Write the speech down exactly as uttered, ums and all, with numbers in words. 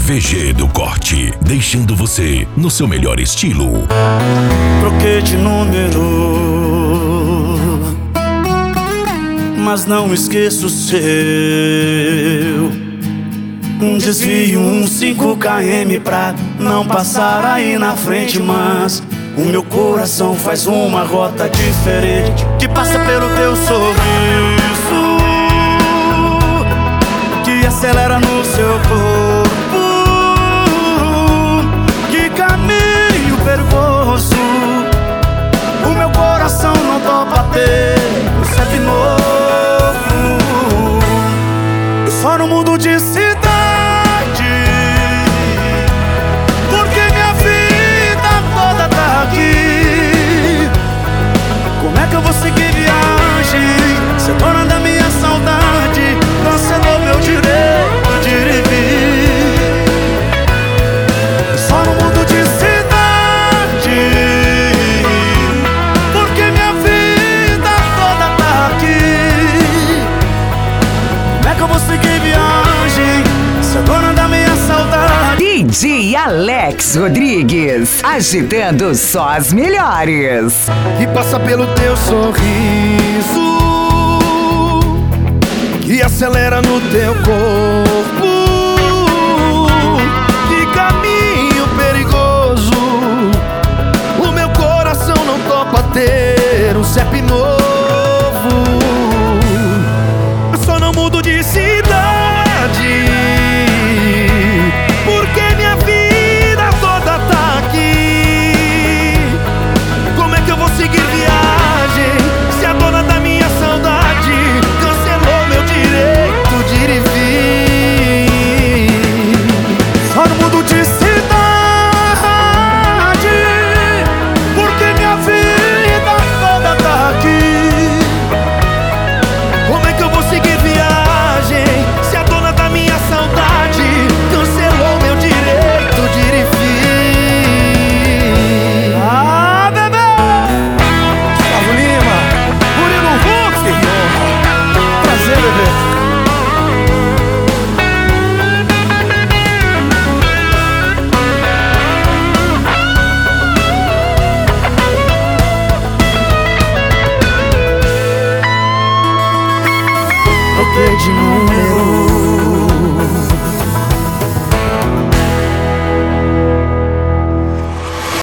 V G do Corte, deixando você no seu melhor estilo. Troquei de número, mas não esqueço o seu. Um desvio, um cinco quilômetros pra não passar aí na frente, mas o meu coração faz uma rota diferente, que passa pelo teu sorriso, que acelera no seu corpo. Que caminho percorço, o meu coração não topa ter um sempre novo. Eu só não mudo de cidade, porque minha vida toda tá aqui. Como é que eu vou seguir viagem, ser dona da minha saudade, vencedor meu direito de ir e vir? Eu só não mudo de cidade, porque minha vida toda tá aqui. Como é que eu vou seguir viagem, ser dona da minha saudade? D J Alex Rodrigues, agitando só as melhores. Que passa pelo teu sorriso, que acelera no teu corpo.